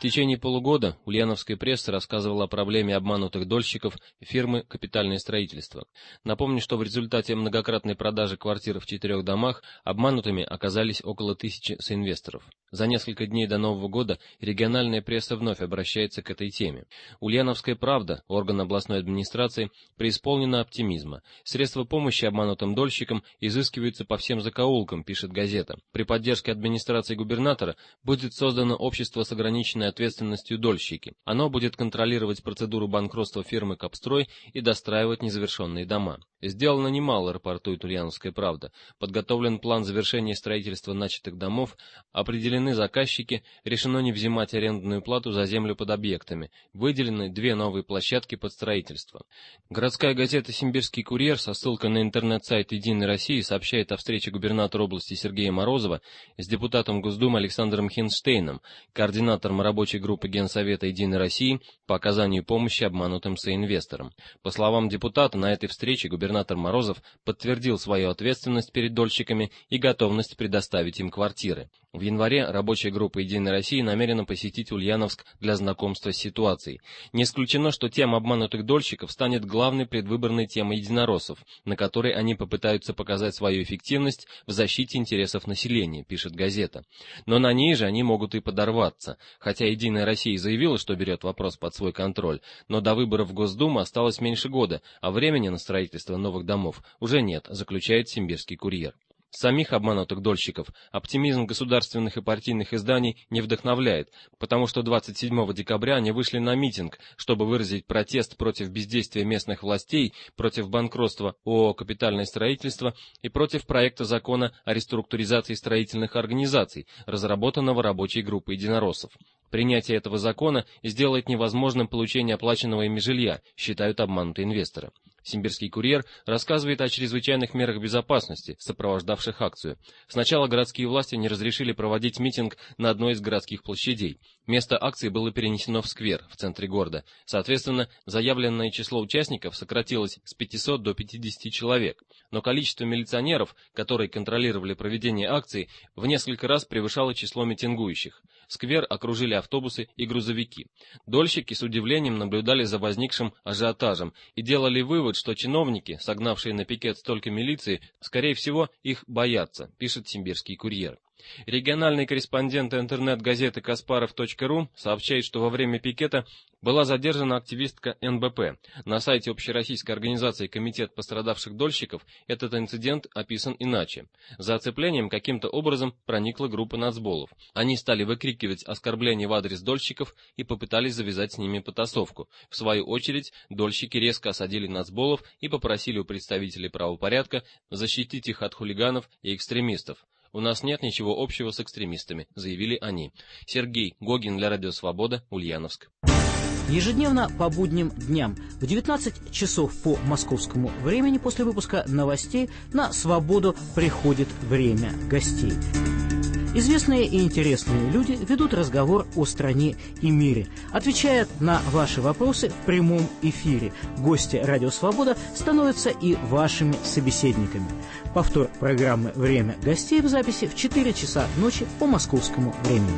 течение полугода ульяновская пресса рассказывала о проблеме обманутых дольщиков фирмы «Капитальное строительство». Напомню, что в результате многократной продажи квартир в четырех домах обманутыми оказались около тысячи соинвесторов. За несколько дней до Нового года региональная пресса вновь обращается к этой теме. Ульяновская правда, орган областной администрации, преисполнена оптимизма. Средства помощи обманутым дольщикам изыскиваются по всем закоулкам, пишет газета. При поддержке администрации губернатора будет создано общество с ограниченной ответственностью дольщики. Оно будет контролировать процедуру банкротства фирмы «Капстрой» и достраивать незавершенные дома. Сделано немало, рапортует Ульяновская правда. Подготовлен план завершения строительства начатых домов, определены заказчики, решено не взимать арендную плату за землю под объектами, выделены две новые площадки под строительство. Городская газета «Симбирский курьер» со ссылкой на интернет-сайт «Единой России» сообщает о встрече губернатора области Сергея Морозова с депутатом Госдумы Александром Хинштейном, координатором рабочей группы Генсовета «Единой России» по оказанию помощи обманутым соинвесторам. По словам депутата, на этой встрече губернатор Губернатор Морозов подтвердил свою ответственность перед дольщиками и готовность предоставить им квартиры. В январе рабочая группа «Единой России» намерена посетить Ульяновск для знакомства с ситуацией. Не исключено, что тема обманутых дольщиков станет главной предвыборной темой единороссов, на которой они попытаются показать свою эффективность в защите интересов населения, пишет газета. Но на ней же они могут и подорваться. Хотя «Единая Россия» заявила, что берет вопрос под свой контроль, но до выборов в Госдуму осталось меньше года, а времени на строительство новых домов уже нет, заключает Симбирский курьер. Самих обманутых дольщиков оптимизм государственных и партийных изданий не вдохновляет, потому что двадцать седьмого декабря они вышли на митинг, чтобы выразить протест против бездействия местных властей, против банкротства ООО «Капитальное строительство» и против проекта закона о реструктуризации строительных организаций, разработанного рабочей группой единороссов. Принятие этого закона сделает невозможным получение оплаченного ими жилья, считают обманутые инвесторы. Симбирский курьер рассказывает о чрезвычайных мерах безопасности, сопровождавших акцию. Сначала городские власти не разрешили проводить митинг на одной из городских площадей. Место акции было перенесено в сквер в центре города. Соответственно, заявленное число участников сократилось с пятисот до пятидесяти человек. Но количество милиционеров, которые контролировали проведение акции, в несколько раз превышало число митингующих. Сквер окружили автобусы и грузовики. Дольщики с удивлением наблюдали за возникшим ажиотажем и делали вывод, что чиновники, согнавшие на пикет столько милиции, скорее всего, их боятся, пишет Симбирский курьер. Региональный корреспондент интернет-газеты Каспаров точка ру сообщает, что во время пикета была задержана активистка эн бэ пэ. На сайте общероссийской организации «Комитет пострадавших дольщиков» этот инцидент описан иначе. За оцеплением каким-то образом проникла группа нацболов. Они стали выкрикивать оскорбления в адрес дольщиков и попытались завязать с ними потасовку. В свою очередь, дольщики резко осадили нацболов и попросили у представителей правопорядка защитить их от хулиганов и экстремистов. «У нас нет ничего общего с экстремистами», — заявили они. Сергей Гогин для Радио Свобода, Ульяновск. Ежедневно по будним дням в девятнадцать часов по московскому времени после выпуска новостей на «Свободу» приходит время гостей. Известные и интересные люди ведут разговор о стране и мире, отвечают на ваши вопросы в прямом эфире. Гости «Радио Свобода» становятся и вашими собеседниками. Повтор программы «Время гостей» в записи в четыре часа ночи по московскому времени.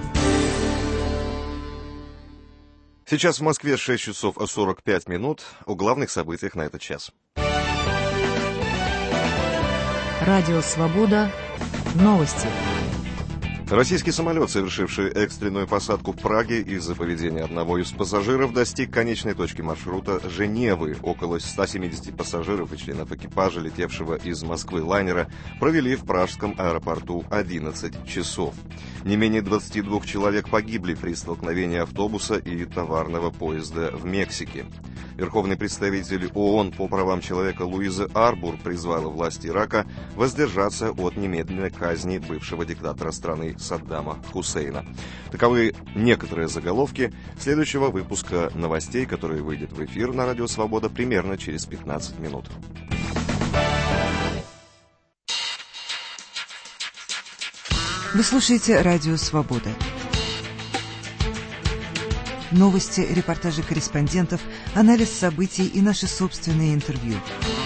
Сейчас в Москве шесть часов сорок пять минут. О главных событиях на этот час. Радио «Свобода». Новости. Российский самолет, совершивший экстренную посадку в Праге из-за поведения одного из пассажиров, достиг конечной точки маршрута Женевы. Около ста семидесяти пассажиров и членов экипажа, летевшего из Москвы лайнера, провели в пражском аэропорту одиннадцать часов. Не менее двадцати двух человек погибли при столкновении автобуса и товарного поезда в Мексике. Верховный представитель ООН по правам человека Луиза Арбур призвала власти Ирака воздержаться от немедленной казни бывшего диктатора страны Саддама Хусейна. Таковы некоторые заголовки следующего выпуска новостей, который выйдет в эфир на Радио Свобода примерно через пятнадцать минут. Вы слушаете Радио Свобода. Новости, репортажи корреспондентов, анализ событий и наши собственные интервью.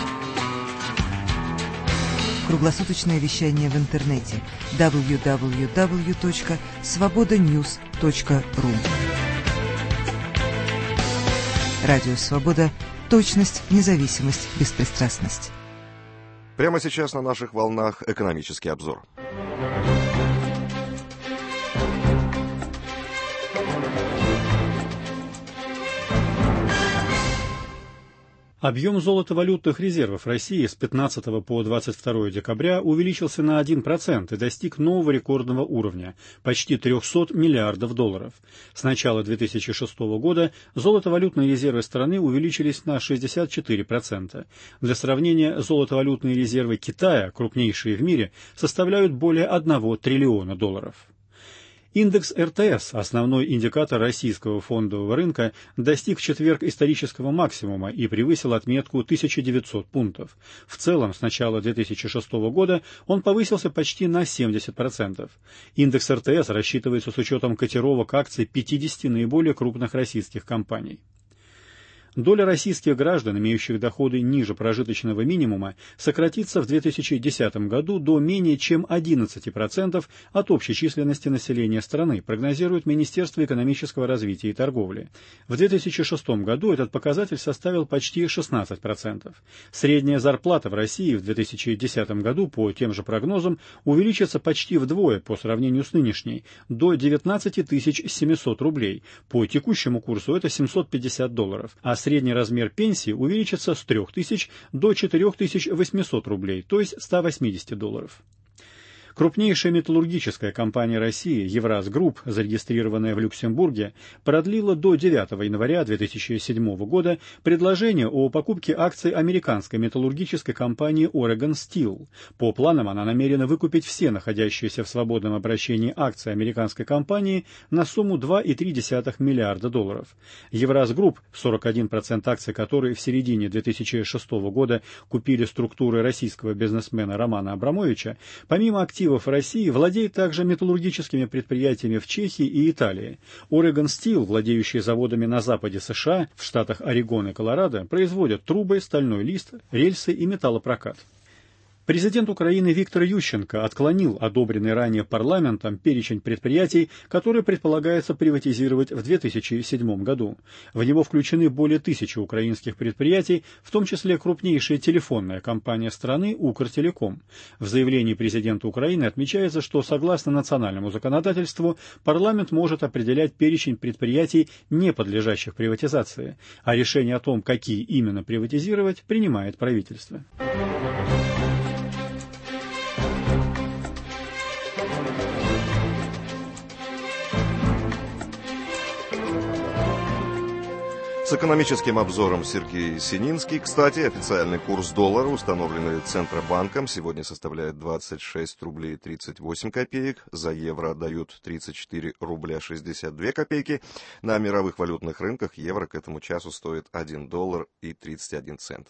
Круглосуточное вещание в интернете дабл ю дабл ю дабл ю точка свобода ньюс точка ру. Радио «Свобода». Точность, независимость, беспристрастность. Прямо сейчас на наших волнах экономический обзор. Объем золотовалютных резервов России с пятнадцатого по двадцать второе декабря увеличился на один процент и достиг нового рекордного уровня – почти триста миллиардов долларов. С начала две тысячи шестого года золотовалютные резервы страны увеличились на шестьдесят четыре процента. Для сравнения, золотовалютные резервы Китая, крупнейшие в мире, составляют более одного триллиона долларов. Индекс эр тэ эс, основной индикатор российского фондового рынка, достиг в четверг исторического максимума и превысил отметку тысяча девятьсот пунктов. В целом, с начала две тысячи шестого года он повысился почти на семьдесят процентов. Индекс эр тэ эс рассчитывается с учетом котировок акций пятидесяти наиболее крупных российских компаний. Доля российских граждан, имеющих доходы ниже прожиточного минимума, сократится в две тысячи десятом году до менее чем одиннадцати процентов от общей численности населения страны, прогнозирует Министерство экономического развития и торговли. В две тысячи шестом году этот показатель составил почти шестнадцать процентов. Средняя зарплата в России в две тысячи десятом году, по тем же прогнозам, увеличится почти вдвое по сравнению с нынешней, до девятнадцати тысяч семисот рублей. По текущему курсу это семьсот пятьдесят долларов, а средний размер пенсии увеличится с трёх тысяч до четырёх тысяч восьмисот рублей, то есть ста восьмидесяти долларов. Крупнейшая металлургическая компания России «Евразгрупп», зарегистрированная в Люксембурге, продлила до девятого января две тысячи седьмого года предложение о покупке акций американской металлургической компании Oregon Steel. По планам она намерена выкупить все находящиеся в свободном обращении акции американской компании на сумму два и три десятых миллиарда долларов. «Евразгрупп», сорок один процент акций которой в середине две тысячи шестого года купили структуры российского бизнесмена Романа Абрамовича, помимо активов в России владеет также металлургическими предприятиями в Чехии и Италии. Oregon Steel, владеющий заводами на западе США, в штатах Орегон и Колорадо, производят трубы, стальной лист, рельсы и металлопрокат. Президент Украины Виктор Ющенко отклонил одобренный ранее парламентом перечень предприятий, которые предполагается приватизировать в две тысячи седьмом году. В него включены более тысячи украинских предприятий, в том числе крупнейшая телефонная компания страны «Укртелеком». В заявлении президента Украины отмечается, что согласно национальному законодательству парламент может определять перечень предприятий, не подлежащих приватизации, а решение о том, какие именно приватизировать, принимает правительство. С экономическим обзором Сергей Сининский. Кстати, официальный курс доллара, установленный Центробанком, сегодня составляет двадцать шесть рублей тридцать восемь копеек. За евро дают тридцать четыре рубля шестьдесят две копейки. На мировых валютных рынках евро к этому часу стоит один доллар и тридцать один цент.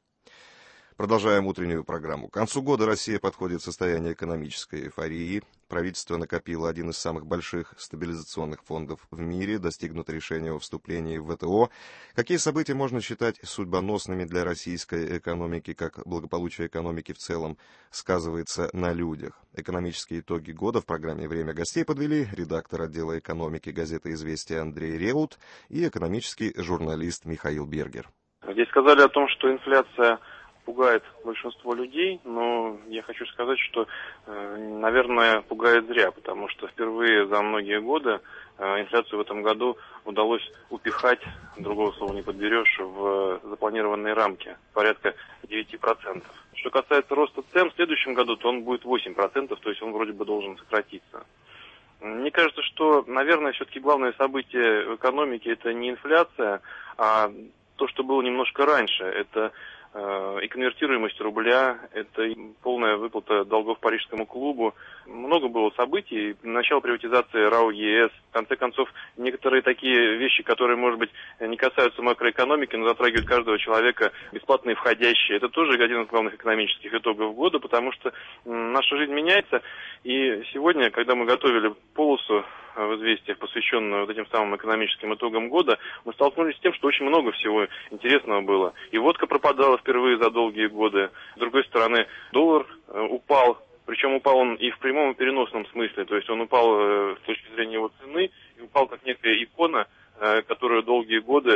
Продолжаем утреннюю программу. К концу года Россия подходит в состояние экономической эйфории. Правительство накопило один из самых больших стабилизационных фондов в мире, достигнуто решение о вступлении в вэ тэ о. Какие события можно считать судьбоносными для российской экономики, как благополучие экономики в целом сказывается на людях? Экономические итоги года в программе «Время гостей» подвели редактор отдела экономики газеты «Известия» Андрей Реут и экономический журналист Михаил Бергер. Здесь сказали о том, что инфляция пугает большинство людей, но я хочу сказать, что, наверное, пугает зря, потому что впервые за многие годы инфляцию в этом году удалось упихать, другого слова не подберешь, в запланированные рамки, порядка девяти процентов. Что касается роста цен в следующем году, то он будет восемь процентов, то есть он вроде бы должен сократиться. Мне кажется, что, наверное, все-таки главное событие в экономике – это не инфляция, а то, что было немножко раньше. Это и конвертируемость рубля, это полная выплата долгов Парижскому клубу. Много было событий. Начало приватизации РАО ЕС. В конце концов, некоторые такие вещи, которые, может быть, не касаются макроэкономики, но затрагивают каждого человека, бесплатные входящие. Это тоже один из главных экономических итогов года, потому что наша жизнь меняется. И сегодня, когда мы готовили полосу в «Известиях», посвященную вот этим самым экономическим итогам года, мы столкнулись с тем, что очень много всего интересного было. И водка пропадала впервые за долгие годы. С другой стороны, доллар упал, причем упал он и в прямом и переносном смысле. То есть он упал с точки зрения его цены, и упал как некая икона, которую долгие годы все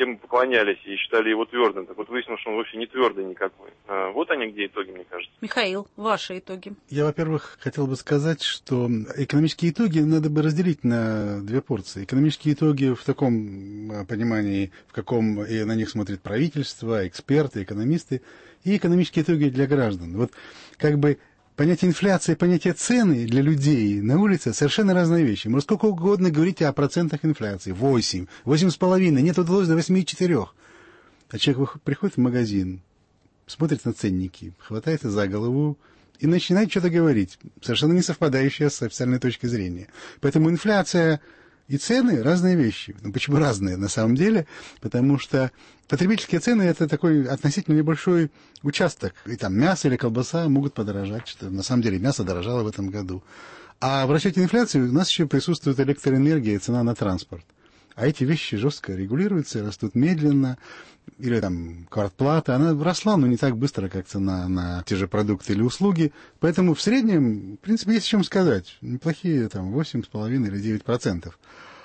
ему поклонялись и считали его твердым. Так вот выяснилось, что он вовсе не твердый никакой. Вот они где итоги, мне кажется. Михаил, ваши итоги. Я, во-первых, хотел бы сказать, что экономические итоги надо бы разделить на две порции. Экономические итоги в таком понимании, в каком и на них смотрит правительство, эксперты, экономисты, и экономические итоги для граждан. Вот как бы понятие инфляции, понятие цены для людей на улице совершенно разные вещи. Можно сколько угодно говорить о процентах инфляции. восемь, восемь с половиной, нет, удалось до восемь и четыре. А человек приходит в магазин, смотрит на ценники, хватается за голову и начинает что-то говорить, совершенно не совпадающее с официальной точкой зрения. Поэтому инфляция и цены – разные вещи. Ну, почему разные на самом деле? Потому что потребительские цены – это такой относительно небольшой участок. И там мясо или колбаса могут подорожать, что на самом деле мясо дорожало в этом году. А в расчете инфляции у нас еще присутствует электроэнергия и цена на транспорт. А эти вещи жестко регулируются, растут медленно. Или там квартплата, она росла, но не так быстро, как цена на те же продукты или услуги. Поэтому в среднем, в принципе, есть о чем сказать. Неплохие там восемь с половиной или девять процентов.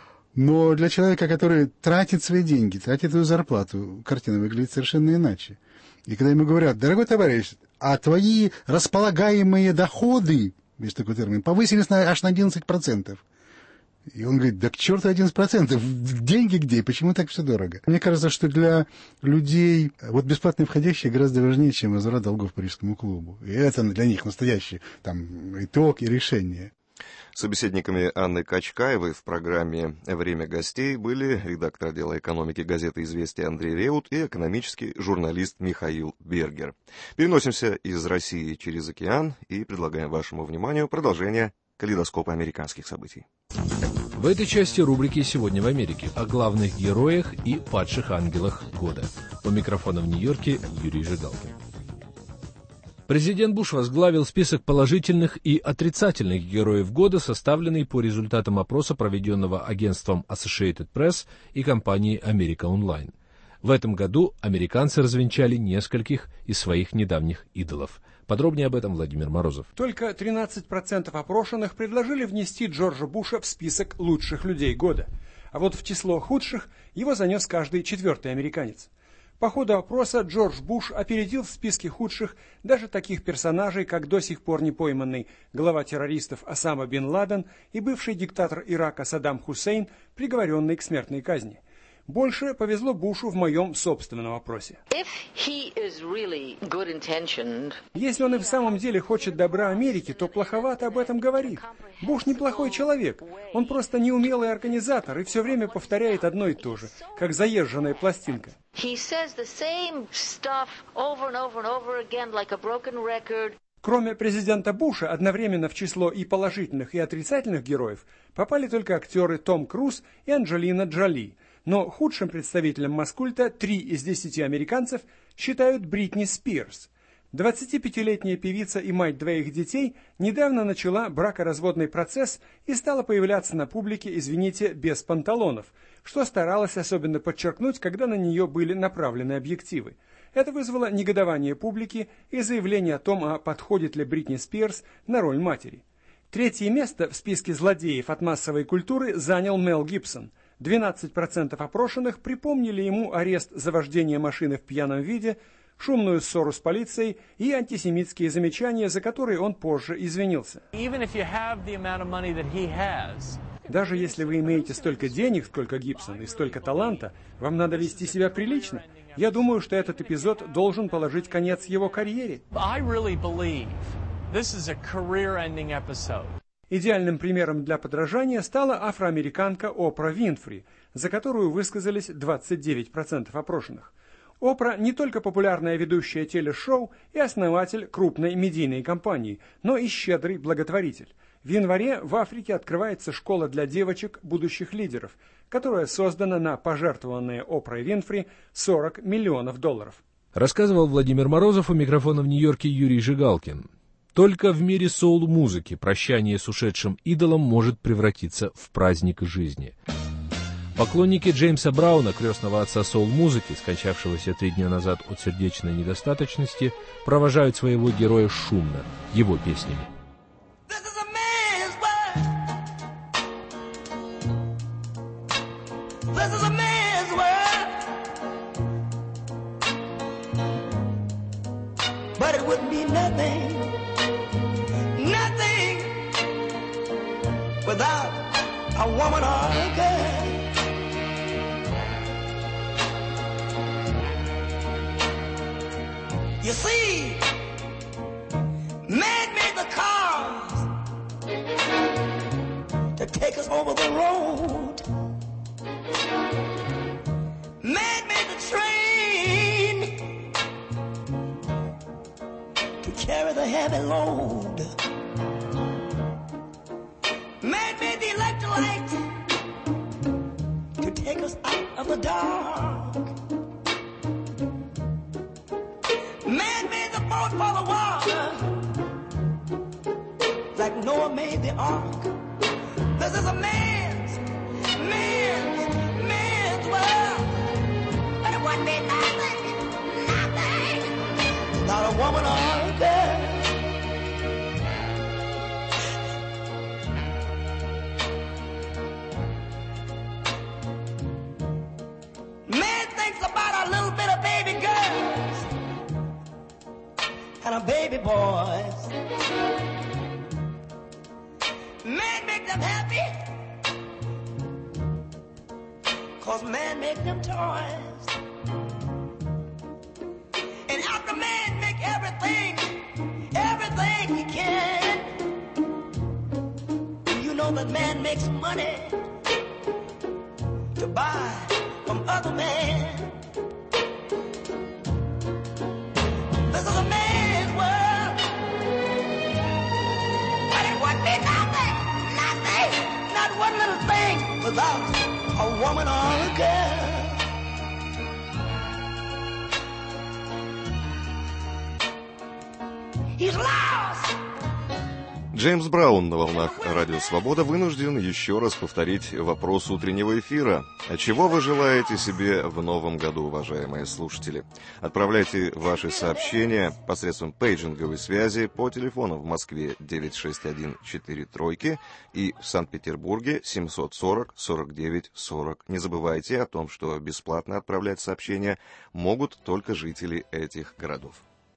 Но для человека, который тратит свои деньги, тратит свою зарплату, картина выглядит совершенно иначе. И когда ему говорят: дорогой товарищ, а твои располагаемые доходы, есть такой термин, повысились на, аж на одиннадцать процентов. И он говорит: да к черту одиннадцать процентов, деньги где, почему так все дорого? Мне кажется, что для людей вот бесплатные входящие гораздо важнее, чем возврат долгов Парижскому клубу. И это для них настоящий там итог и решение. Собеседниками Анны Качкаевой в программе «Время гостей» были редактор отдела экономики газеты «Известия» Андрей Реут и экономический журналист Михаил Бергер. Переносимся из России через океан и предлагаем вашему вниманию продолжение калейдоскопа американских событий. В этой части рубрики «Сегодня в Америке» о главных героях и падших ангелах года. У микрофона в Нью-Йорке Юрий Жигалкин. Президент Буш возглавил список положительных и отрицательных героев года, составленный по результатам опроса, проведенного агентством Associated Press и компанией America Online. В этом году американцы развенчали нескольких из своих недавних идолов. Подробнее об этом Владимир Морозов. Только тринадцать процентов опрошенных предложили внести Джорджа Буша в список лучших людей года. А вот в число худших его занес каждый четвертый американец. По ходу опроса Джордж Буш опередил в списке худших даже таких персонажей, как до сих пор не пойманный глава террористов Осама бен Ладен и бывший диктатор Ирака Саддам Хусейн, приговоренный к смертной казни. Больше повезло Бушу в моем собственном опросе. Really Если он и в самом деле хочет добра Америке, то плоховато об этом говорит. Буш неплохой человек. Он просто неумелый организатор и все время повторяет одно и то же, как заезженная пластинка. Кроме президента Буша, одновременно в число и положительных, и отрицательных героев попали только актеры Том Круз и Анджелина Джоли. Но худшим представителем маскульта три из десяти американцев считают Бритни Спирс. двадцатипятилетняя певица и мать двоих детей недавно начала бракоразводный процесс и стала появляться на публике, извините, без панталонов, что старалась особенно подчеркнуть, когда на нее были направлены объективы. Это вызвало негодование публики и заявление о том, а подходит ли Бритни Спирс на роль матери. Третье место в списке злодеев от массовой культуры занял Мел Гибсон. двенадцать процентов опрошенных припомнили ему арест за вождение машины в пьяном виде, шумную ссору с полицией и антисемитские замечания, за которые он позже извинился. Даже если вы имеете столько денег, сколько Гибсон, и столько таланта, вам надо вести себя прилично. Я думаю, что этот эпизод должен положить конец его карьере. Идеальным примером для подражания стала афроамериканка Опра Винфри, за которую высказались двадцать девять процентов опрошенных. Опра не только популярная ведущая телешоу и основатель крупной медийной компании, но и щедрый благотворитель. В январе в Африке открывается школа для девочек будущих лидеров, которая создана на пожертвованные Опрой Винфри сорок миллионов долларов. Рассказывал Владимир Морозов, у микрофона в Нью-Йорке Юрий Жигалкин. Только в мире соул-музыки прощание с ушедшим идолом может превратиться в праздник жизни. Поклонники Джеймса Брауна, крестного отца соул-музыки, скончавшегося три дня назад от сердечной недостаточности, провожают своего героя шумно, его песнями. This is a man's world. would be nothing, nothing without a woman or a girl. You see, man made the cars to take us over the road. Man made the train to carry the heavy load. Man made the electric light to take us out of the dark. Man made the boat for the water, like Noah made the ark. This is a man's, man's, man's world. But it wouldn't be nothing, nothing, not a woman or a girl. Man thinks about a little bit of baby girls and a baby boys. Man make them happy, cause man make them toys. And after man make everything, everything he can, you know that man makes money to buy from other men. This is a man's world, but it would be nothing, nothing, not one little thing without a woman or a girl. He's lost. Джеймс Браун на волнах Радио Свобода вынужден еще раз повторить вопрос утреннего эфира. А чего вы желаете себе в новом году, уважаемые слушатели? Отправляйте ваши сообщения посредством пейджинговой связи по телефону в Москве девять шесть один четыре тройки и в Санкт-Петербурге семьсот сорок сорок девять сорок. Не забывайте о том, что бесплатно отправлять сообщения могут только жители этих городов.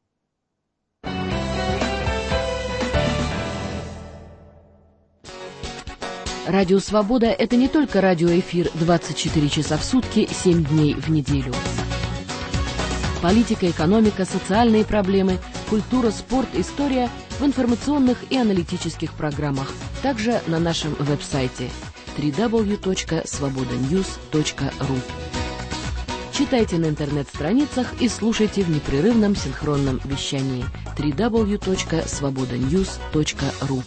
Радио «Свобода» — это не только радиоэфир двадцать четыре часа в сутки, семь дней в неделю. Политика, экономика, социальные проблемы, культура, спорт, история в информационных и аналитических программах, также на нашем веб-сайте дабл ю дабл ю дабл ю точка свобода ньюс точка ру. Читайте на интернет-страницах и слушайте в непрерывном синхронном вещании дабл ю дабл ю дабл ю точка свобода ньюс точка ру.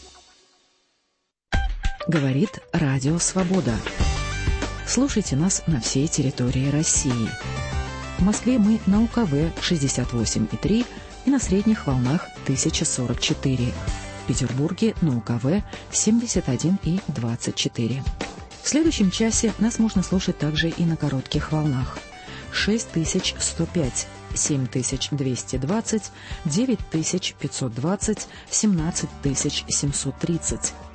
Говорит Радио Свобода. Слушайте нас на всей территории России. В Москве мы на УКВ шестьдесят восемь и три и на средних волнах тысяча сорок четыре. В Петербурге на УКВ семьдесят один и двадцать четыре. В следующем часе нас можно слушать также и на коротких волнах. шесть тысяч сто пять, семь тысяч двести двадцать, девять тысяч пятьсот двадцать, семнадцать тысяч семьсот тридцать.